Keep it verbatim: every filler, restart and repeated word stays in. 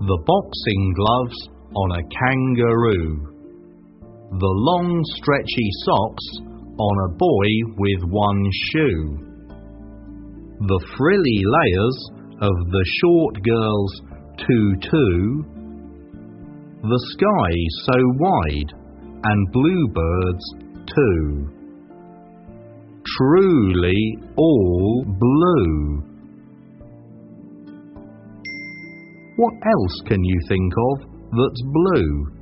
The boxing gloves on a kangaroo. The long stretchy socks on a boy with one shoe. The frilly layers of the short girl's tutu. The sky so wide and bluebirds too. Truly all blue. What else can you think of that's blue?